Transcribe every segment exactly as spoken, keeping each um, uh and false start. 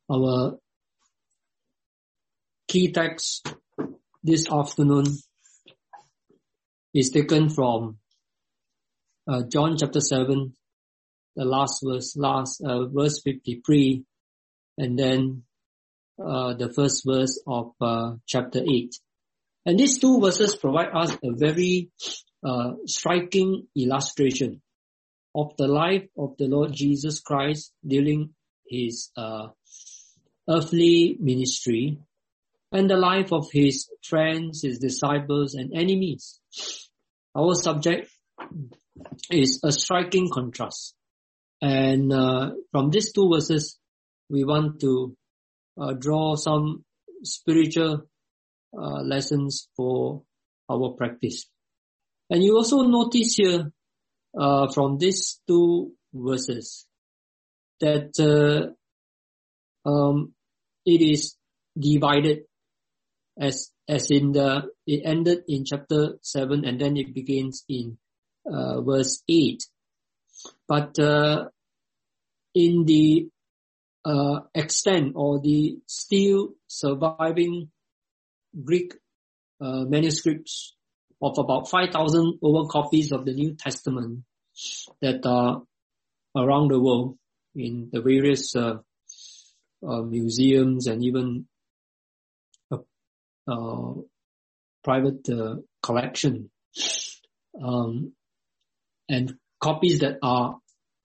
Our key text this afternoon is taken from uh, John chapter seven, the last verse, last uh, verse fifty-three, and then uh, the first verse of uh, chapter eight. And these two verses provide us a very uh, striking illustration of the life of the Lord Jesus Christ during his uh, earthly ministry and the life of his friends, his disciples, and enemies. Our subject is a striking contrast. And uh, from these two verses, we want to uh, draw some spiritual uh, lessons for our practice. And you also notice here uh, from these two verses that uh, um, it is divided as as in the it ended in chapter seven and then it begins in uh, verse eight. But uh, in the uh, extent or the still surviving Greek uh, manuscripts of about five thousand over copies of the New Testament that are around the world in the various uh, uh, museums and even uh, uh, private uh, collection, um, and copies that are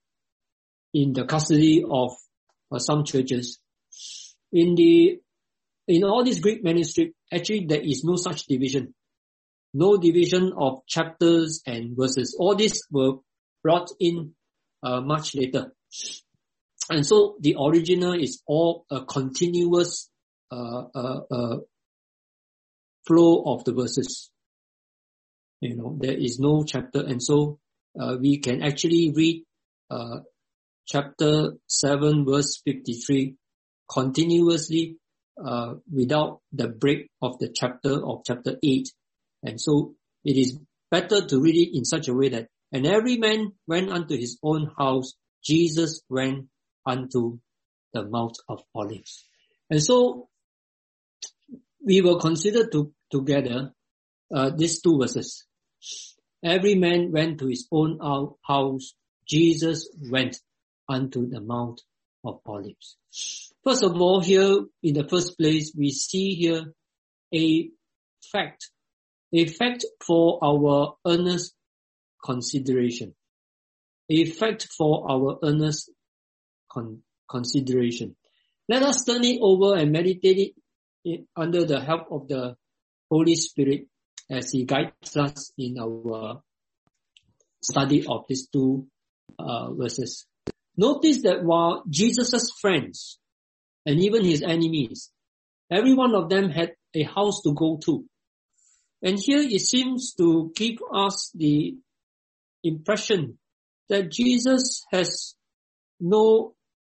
in the custody of uh, some churches. In the in all these Greek manuscripts, actually there is no such division. No division of chapters and verses. All these were brought in uh, much later. And so the original is all a continuous uh, uh, uh, flow of the verses. You know, there is no chapter. And so uh, we can actually read uh, chapter seven verse fifty-three continuously uh, without the break of the chapter of chapter eight. And so it is better to read it in such a way that, and every man went unto his own house, Jesus went unto the Mount of Olives. And so we will consider to, together uh, these two verses. Every man went to his own house, Jesus went unto the Mount of Olives. First of all, here in the first place, we see here a fact. A fact for our earnest consideration. A fact for our earnest con- consideration. Let us turn it over and meditate it under the help of the Holy Spirit as He guides us in our study of these two uh, verses. Notice that while Jesus' friends and even His enemies, every one of them had a house to go to. And here it seems to give us the impression that Jesus has no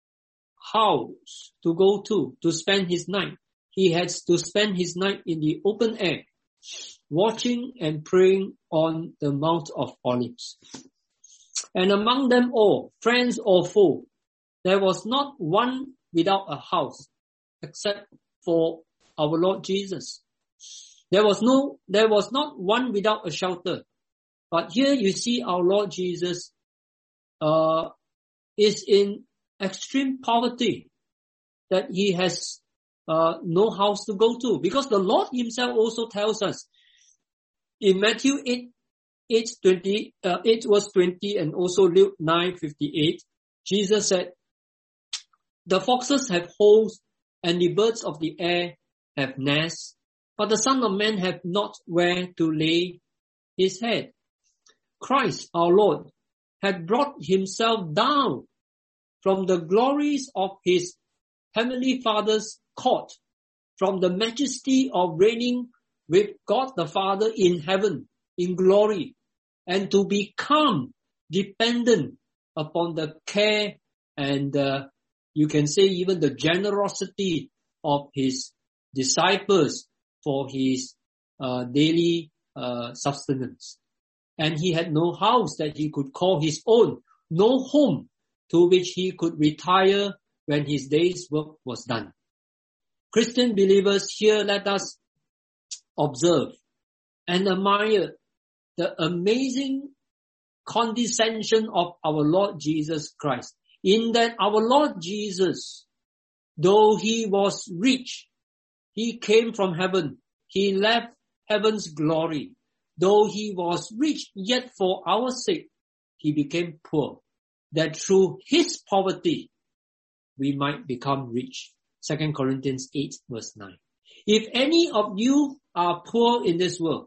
house to go to, to spend his night. He has to spend his night in the open air, watching and praying on the Mount of Olives. And among them all, friends or foe, there was not one without a house, except for our Lord Jesus. There was no, there was not one without a shelter. But here you see our Lord Jesus, uh, is in extreme poverty, that he has, uh, no house to go to. Because the Lord himself also tells us in Matthew eight, eight twenty, uh, eight verse twenty and also Luke nine fifty-eight, Jesus said, the foxes have holes and the birds of the air have nests, but the Son of Man hath not where to lay his head. Christ, our Lord, had brought himself down from the glories of his heavenly Father's court, from the majesty of reigning with God the Father in heaven, in glory, and to become dependent upon the care and uh, you can say even the generosity of his disciples for his uh, daily uh, sustenance. And he had no house that he could call his own, no home to which he could retire when his day's work was done. Christian believers, here let us observe and admire the amazing condescension of our Lord Jesus Christ, in that our Lord Jesus, though he was rich, he came from heaven, he left heaven's glory. Though he was rich, yet for our sake, he became poor, that through his poverty, we might become rich. Second Corinthians eight verse nine. If any of you are poor in this world,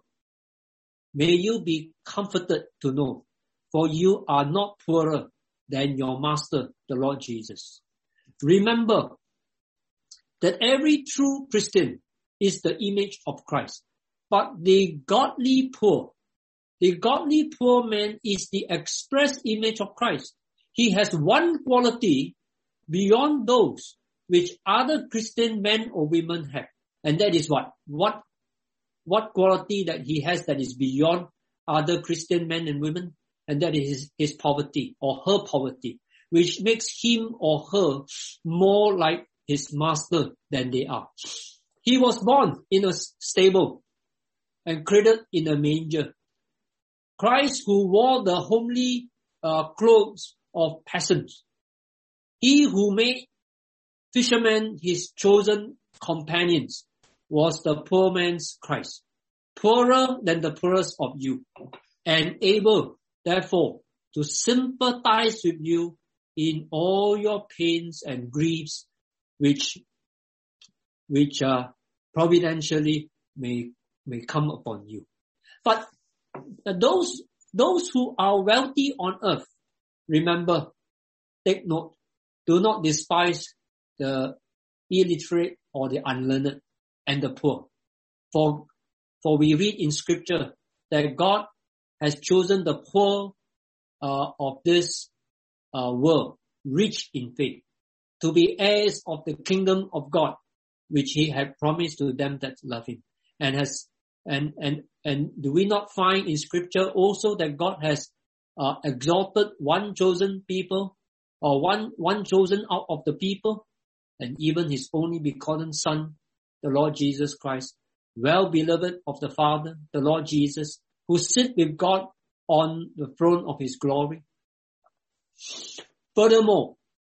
may you be comforted to know, for you are not poorer than your master, the Lord Jesus. Remember that every true Christian is the image of Christ. But the godly poor, the godly poor man is the express image of Christ. He has one quality beyond those which other Christian men or women have. And that is what? What, what quality that he has that is beyond other Christian men and women? And that is his, his poverty or her poverty, which makes him or her more like his master than they are. He was born in a stable and cradled in a manger. Christ, who wore the homely uh, clothes of peasants. He who made fishermen his chosen companions was the poor man's Christ, poorer than the poorest of you, and able, therefore, to sympathize with you in all your pains and griefs, which, which uh, providentially may may come upon you. But those, those who are wealthy on earth, remember, take note, do not despise the illiterate or the unlearned and the poor. For, for we read in scripture that God has chosen the poor uh, of this uh, world, rich in faith, to be heirs of the kingdom of God, which he had promised to them that love him. And has And, and, and do we not find in scripture also that God has, uh, exalted one chosen people or one, one chosen out of the people, and even his only begotten son, the Lord Jesus Christ, well beloved of the Father, the Lord Jesus, who sit with God on the throne of his glory. Furthermore,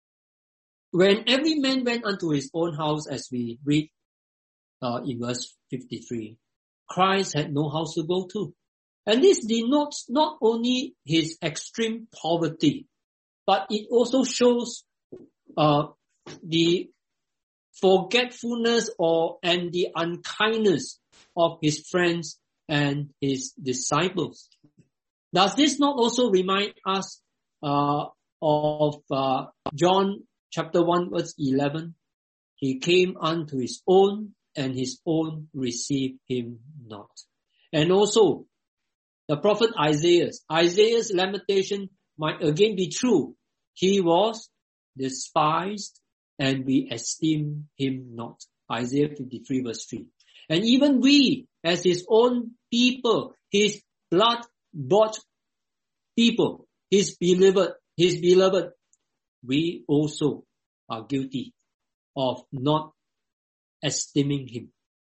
when every man went unto his own house, as we read, uh, in verse fifty-three, Christ had no house to go to. And this denotes not only his extreme poverty, but it also shows uh, the forgetfulness or and the unkindness of his friends and his disciples. Does this not also remind us uh, of uh, John chapter one verse eleven? He came unto his own, and his own received him not. And also, the prophet Isaiah, Isaiah's lamentation might again be true. He was despised, and we esteem him not. Isaiah fifty-three verse three. And even we, as his own people, his blood-bought people, his beloved, his beloved, we also are guilty of not esteeming him.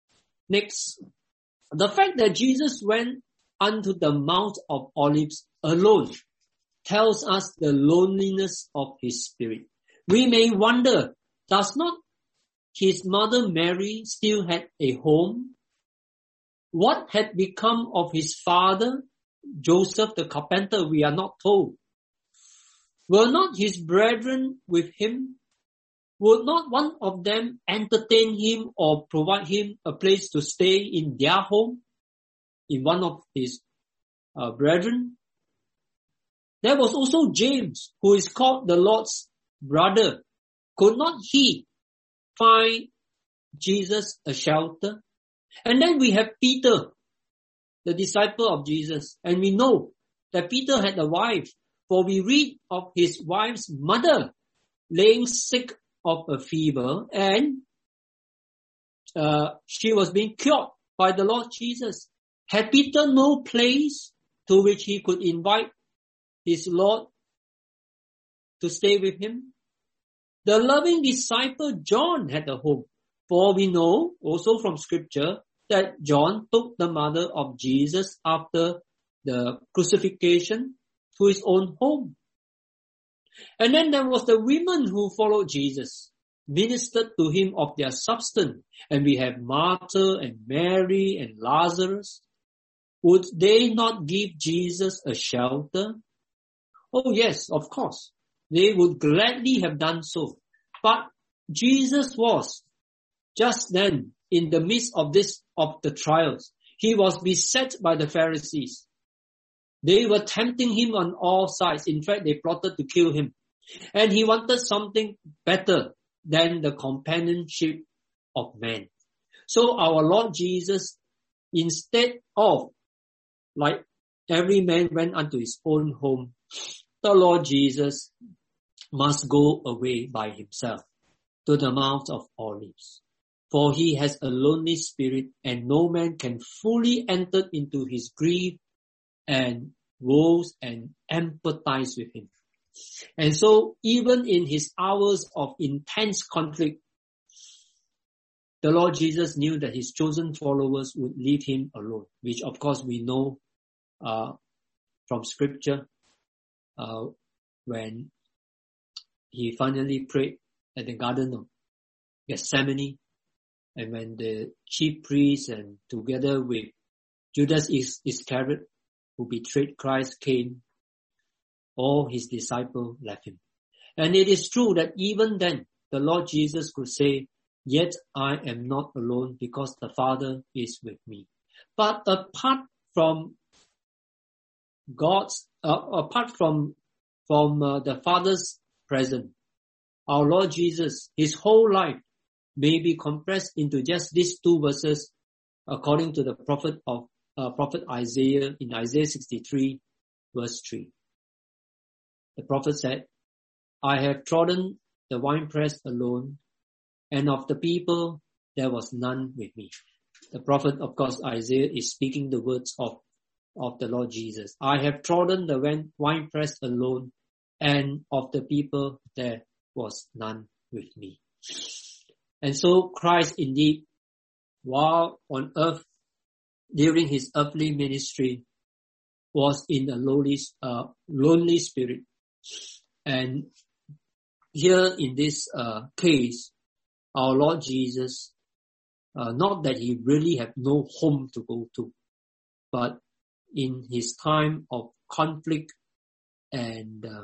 Next, the fact that Jesus went unto the Mount of Olives alone tells us the loneliness of his spirit. We may wonder, does not his mother Mary still have a home? What had become of his father, Joseph the carpenter? We are not told. Were not his brethren with him? Would not one of them entertain him or provide him a place to stay in their home? In one of his uh, brethren? There was also James, who is called the Lord's brother. Could not he find Jesus a shelter? And then we have Peter, the disciple of Jesus. And we know that Peter had a wife, for we read of his wife's mother laying sick of a fever, and uh, she was being cured by the Lord Jesus. Had Peter no place to which he could invite his Lord to stay with him? The loving disciple John had a home. For we know also from scripture that John took the mother of Jesus after the crucifixion to his own home. And then there was the women who followed Jesus, ministered to him of their substance. And we have Martha and Mary and Lazarus. Would they not give Jesus a shelter? Oh yes, of course. They would gladly have done so. But Jesus was just then in the midst of this, of the trials. He was beset by the Pharisees. They were tempting him on all sides. In fact, they plotted to kill him. And he wanted something better than the companionship of man. So our Lord Jesus, instead of, like every man went unto his own home, the Lord Jesus must go away by himself to the Mount of Olives. For he has a lonely spirit, and no man can fully enter into his grief and woes and empathize with him. And so even in his hours of intense conflict, the Lord Jesus knew that his chosen followers would leave him alone, which of course we know uh, from scripture uh, when he finally prayed at the Garden of Gethsemane, and when the chief priests and together with Judas Iscariot, who betrayed Christ, came, all his disciples left him. And it is true that even then, the Lord Jesus could say, "Yet I am not alone, because the Father is with me." But apart from God's, uh, apart from from uh, the Father's presence, our Lord Jesus, his whole life may be compressed into just these two verses, according to the prophet of uh, prophet Isaiah in Isaiah sixty-three, verse three. The prophet said, "I have trodden the winepress alone, and of the people there was none with me." The prophet, of course, Isaiah, is speaking the words of, of the Lord Jesus. "I have trodden the winepress alone, and of the people there was none with me." And so Christ indeed, while on earth, during his earthly ministry, was in a lonely, uh, lonely spirit. And here in this uh, case, our Lord Jesus, uh, not that he really had no home to go to, but in his time of conflict and uh,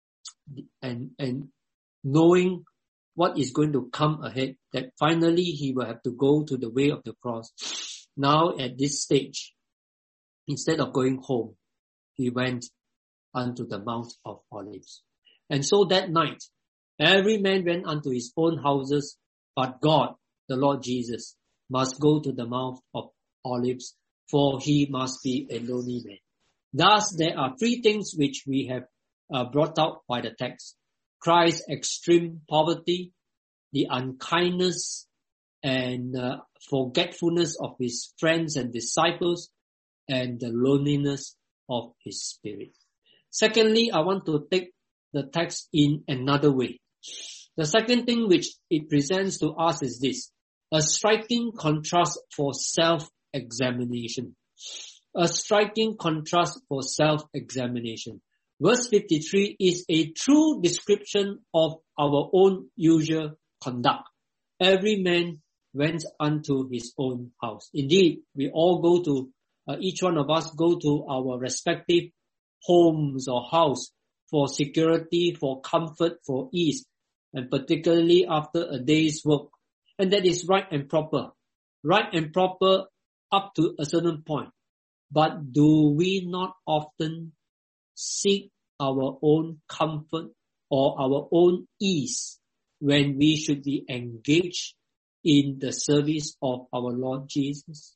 and and knowing what is going to come ahead, that finally he will have to go to the way of the cross. Now at this stage, instead of going home, he went unto the Mount of Olives. And so that night, every man went unto his own houses, but God, the Lord Jesus, must go to the Mount of Olives, for he must be a lonely man. Thus, there are three things which we have uh, brought out by the text. Christ's extreme poverty, the unkindness and uh, forgetfulness of his friends and disciples, and the loneliness of his spirit. Secondly, I want to take the text in another way. The second thing which it presents to us is this: a striking contrast for self-examination. A striking contrast for self-examination. Verse fifty-three is a true description of our own usual conduct. Every man went unto his own house. Indeed, we all go to, uh, each one of us go to our respective homes or house for security, for comfort, for ease, and particularly after a day's work. And that is right and proper. Right and proper up to a certain point. But do we not often seek our own comfort or our own ease when we should be engaged in the service of our Lord Jesus?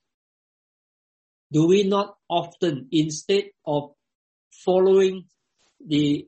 Do we not often, instead of following the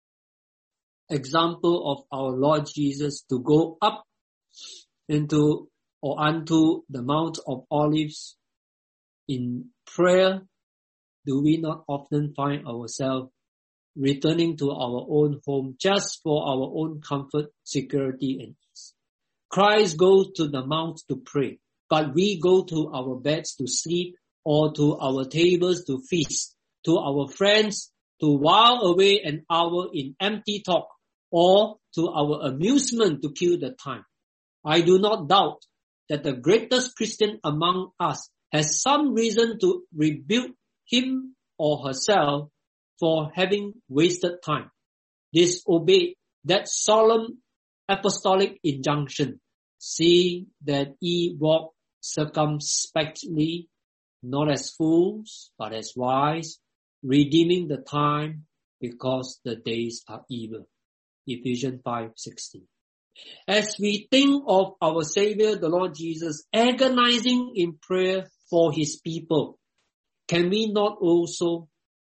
example of our Lord Jesus to go up into or unto the Mount of Olives in prayer, do we not often find ourselves returning to our own home just for our own comfort, security, and ease. Christ goes to the mount to pray, but we go to our beds to sleep or to our tables to feast, to our friends to while away an hour in empty talk, or to our amusement to kill the time. I do not doubt that the greatest Christian among us has some reason to rebuke him or herself for having wasted time, disobeyed that solemn apostolic injunction. See that ye walk circumspectly, not as fools, but as wise, redeeming the time because the days are evil. Ephesians five sixteen. As we think of our Savior, the Lord Jesus, agonizing in prayer for his people, can we not also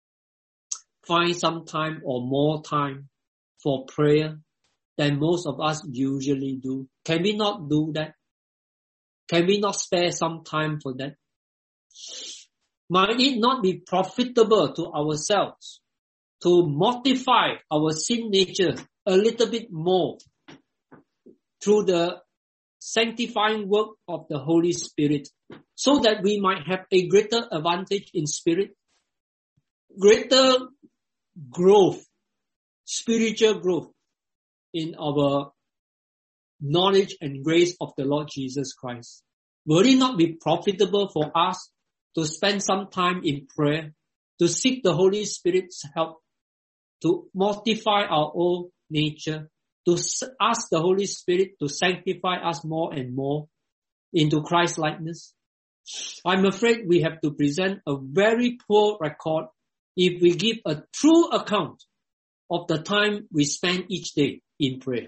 find some time or more time for prayer than most of us usually do? Can we not do that? Can we not spare some time for that? Might it not be profitable to ourselves to mortify our sin nature a little bit more through the sanctifying work of the Holy Spirit, so that we might have a greater advantage in spirit, greater growth, spiritual growth in our knowledge and grace of the Lord Jesus Christ? Will it not be profitable for us to spend some time in prayer, to seek the Holy Spirit's help, to mortify our old nature, to ask the Holy Spirit to sanctify us more and more into Christ likeness? I'm afraid we have to present a very poor record if we give a true account of the time we spend each day in prayer.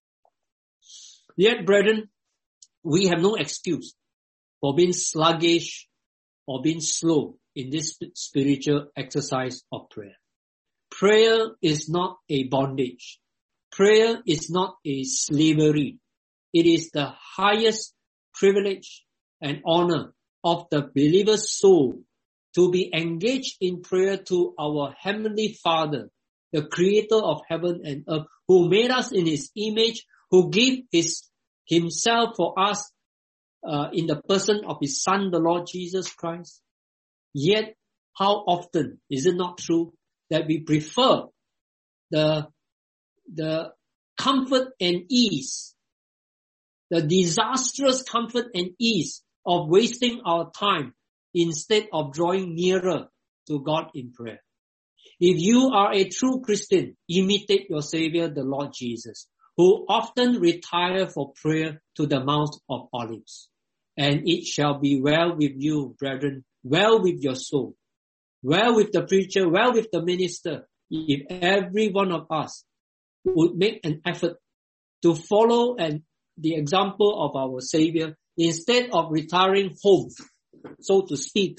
Yet, brethren, we have no excuse for being sluggish or being slow in this spiritual exercise of prayer. Prayer is not a bondage. Prayer is not a slavery. It is the highest privilege and honor of the believer's soul to be engaged in prayer to our Heavenly Father, the Creator of heaven and earth, who made us in His image, who gave His Himself for us uh, in the person of His Son, the Lord Jesus Christ. Yet, how often is it not true that we prefer the the comfort and ease, the disastrous comfort and ease of wasting our time instead of drawing nearer to God in prayer? If you are a true Christian, imitate your Savior, the Lord Jesus, who often retired for prayer to the Mount of Olives. And it shall be well with you, brethren, well with your soul, well with the preacher, well with the minister, if every one of us would make an effort to follow and the example of our Savior instead of retiring home, so to speak,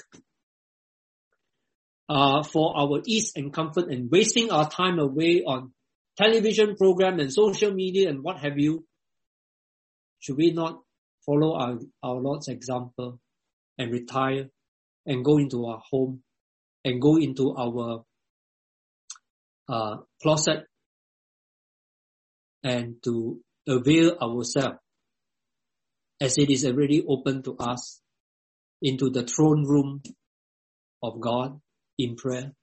uh, for our ease and comfort and wasting our time away on television program and social media and what have you. Should we not follow our, our Lord's example and retire and go into our home and go into our uh, closet and to avail ourselves, as it is already open to us, into the throne room of God in prayer?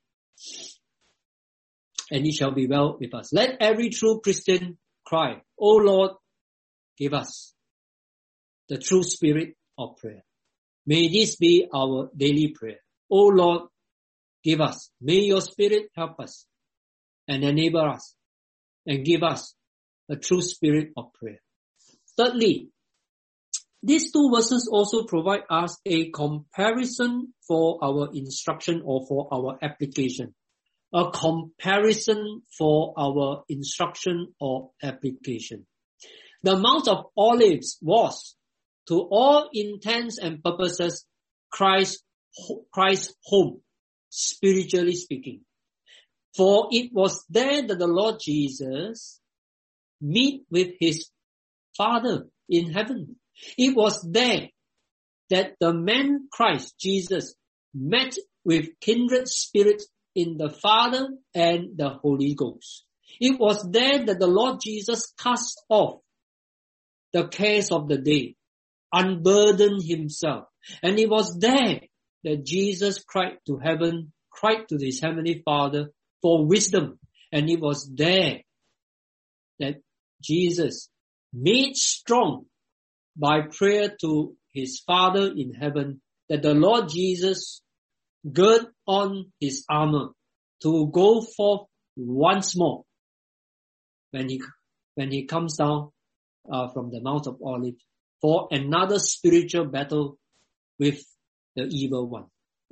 And it shall be well with us. Let every true Christian cry, "O Lord, give us the true spirit of prayer." May this be our daily prayer. "O Lord, give us. May your Spirit help us and enable us and give us a true spirit of prayer." Thirdly, these two verses also provide us a comparison for our instruction or for our application. A comparison for our instruction or application. The Mount of Olives was, to all intents and purposes, Christ's Christ's home, spiritually speaking. For it was there that the Lord Jesus meet with his Father in heaven. It was there that the man Christ Jesus met with kindred spirits in the Father and the Holy Ghost. It was there that the Lord Jesus cast off the cares of the day, unburdened himself. And it was there that Jesus cried to heaven, cried to his heavenly Father for wisdom. And it was there that Jesus, made strong by prayer to his Father in heaven, that the Lord Jesus gird on his armor to go forth once more when he when he comes down uh, from the Mount of Olives for another spiritual battle with the evil one.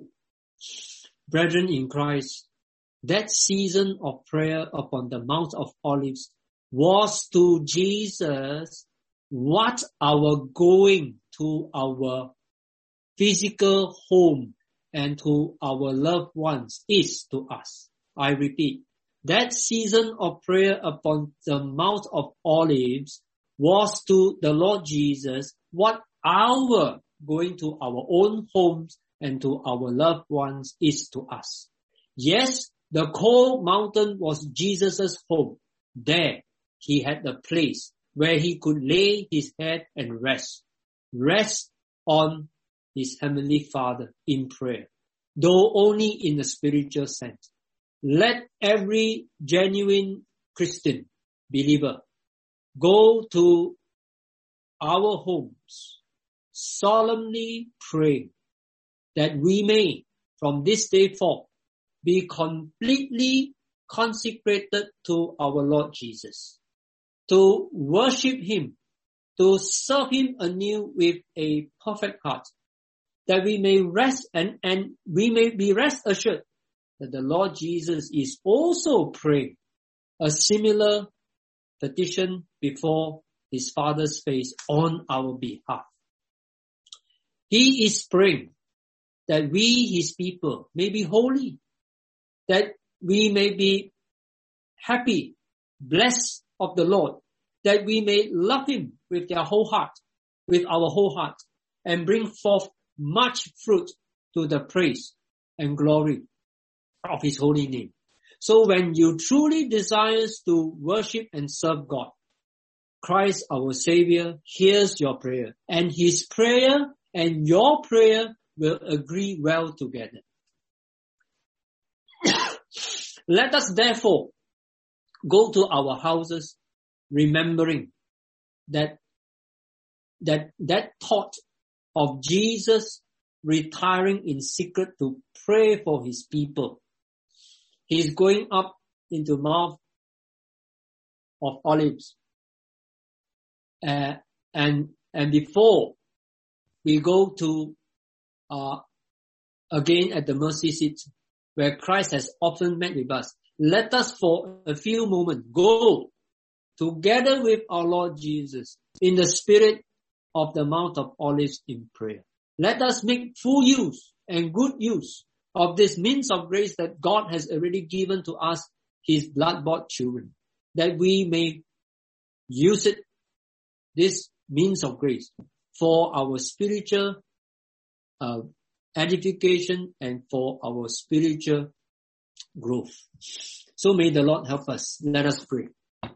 Brethren in Christ, that season of prayer upon the Mount of Olives was to Jesus what our going to our physical home and to our loved ones is to us. I repeat, that season of prayer upon the Mount of Olives was to the Lord Jesus what our going to our own homes and to our loved ones is to us. Yes, the cold mountain was Jesus' home. There he had a place where he could lay his head and rest. Rest on his heavenly Father in prayer, though only in a spiritual sense. Let every genuine Christian believer go to our homes, solemnly pray that we may, from this day forth, be completely consecrated to our Lord Jesus, to worship him, to serve him anew with a perfect heart, that we may rest and, and we may be rest assured that the Lord Jesus is also praying a similar petition before his Father's face on our behalf. He is praying that we, his people, may be holy, that we may be happy, blessed of the Lord, that we may love him with their whole heart, with our whole heart, and bring forth much fruit to the praise and glory of his holy name. So when you truly desire to worship and serve God, Christ our Savior hears your prayer, and his prayer and your prayer will agree well together. Let us therefore go to our houses remembering that that that thought of Jesus retiring in secret to pray for his people. He's going up into Mount of Olives. Uh, and, and before we go to, uh, again at the mercy seat where Christ has often met with us, let us for a few moments go together with our Lord Jesus in the spirit of the Mount of Olives in prayer. Let us make full use and good use of this means of grace that God has already given to us, his blood-bought children, that we may use it, this means of grace, for our spiritual uh, edification and for our spiritual growth. So may the Lord help us. Let us pray.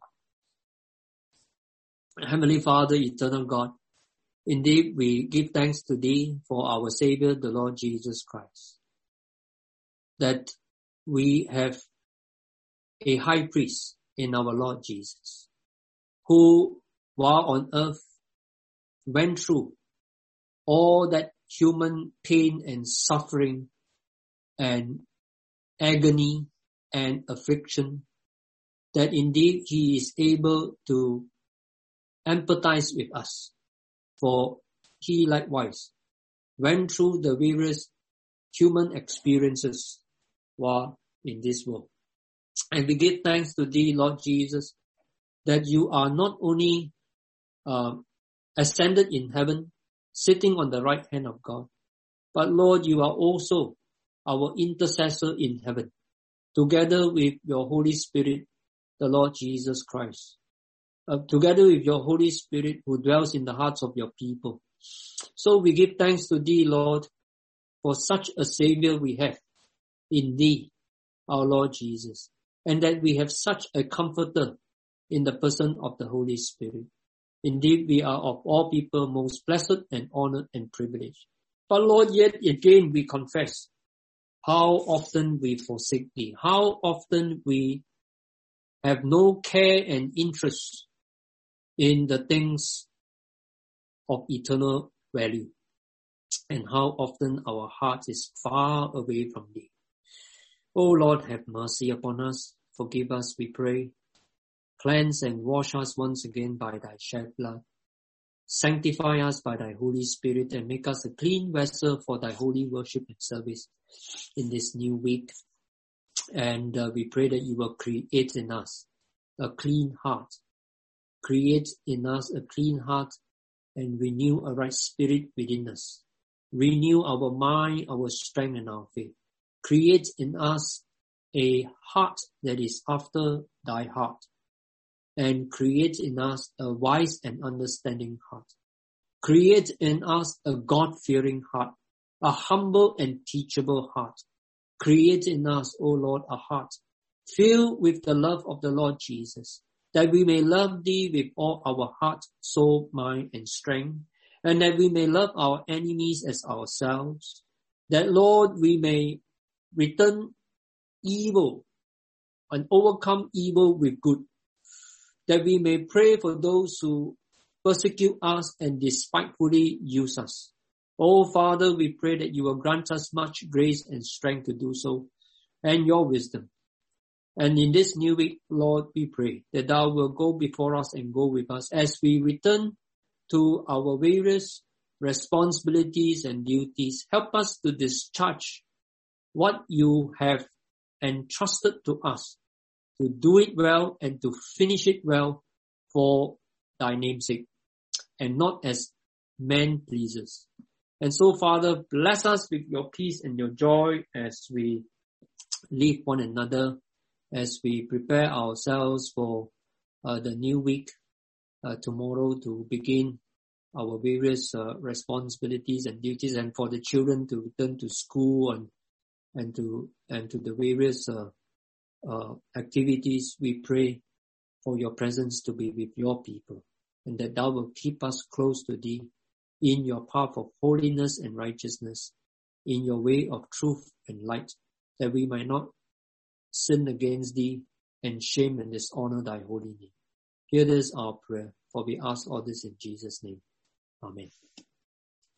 Heavenly Father, eternal God, indeed we give thanks to thee for our Savior, the Lord Jesus Christ, that we have a high priest in our Lord Jesus, who while on earth went through all that human pain and suffering and agony and affliction, that indeed he is able to empathize with us, for he likewise went through the various human experiences while in this world. And we give thanks to thee, Lord Jesus, that you are not only uh, ascended in heaven, sitting on the right hand of God, but Lord, you are also our intercessor in heaven, together with your Holy Spirit, the Lord Jesus Christ. Uh, together with your Holy Spirit who dwells in the hearts of your people. So we give thanks to thee, Lord, for such a Savior we have in thee, our Lord Jesus, and that we have such a comforter in the person of the Holy Spirit. Indeed, we are of all people most blessed and honored and privileged. But Lord, yet again we confess how often we forsake Thee, how often we have no care and interest in the things of eternal value, and how often our heart is far away from Thee. O Lord, have mercy upon us. Forgive us, we pray. Cleanse and wash us once again by Thy shed blood. Sanctify us by Thy Holy Spirit and make us a clean vessel for Thy holy worship and service in this new week. And uh, we pray that You will create in us a clean heart. Create in us a clean heart and renew a right spirit within us. Renew our mind, our strength, and our faith. Create in us a heart that is after Thy heart, and create in us a wise and understanding heart. Create in us a God-fearing heart, a humble and teachable heart. Create in us, O Lord, a heart filled with the love of the Lord Jesus, that we may love Thee with all our heart, soul, mind, and strength, and that we may love our enemies as ourselves, that, Lord, we may return evil and overcome evil with good, that we may pray for those who persecute us and despitefully use us. Oh Father, we pray that You will grant us much grace and strength to do so, and Your wisdom. And in this new week, Lord, we pray that Thou will go before us and go with us as we return to our various responsibilities and duties. Help us to discharge what You have entrusted to us, to do it well and to finish it well for Thy name's sake, and not as man pleasers. And so, Father, bless us with Your peace and Your joy as we leave one another, as we prepare ourselves for uh, the new week, uh, tomorrow to begin our various uh, responsibilities and duties, and for the children to return to school and and to and to the various uh, uh, activities. We pray for Your presence to be with Your people, and that Thou will keep us close to Thee in Your path of holiness and righteousness, in Your way of truth and light, that we might not sin against Thee and shame and dishonor Thy holy name. Hear this our prayer, for we ask all this in Jesus' name. Amen.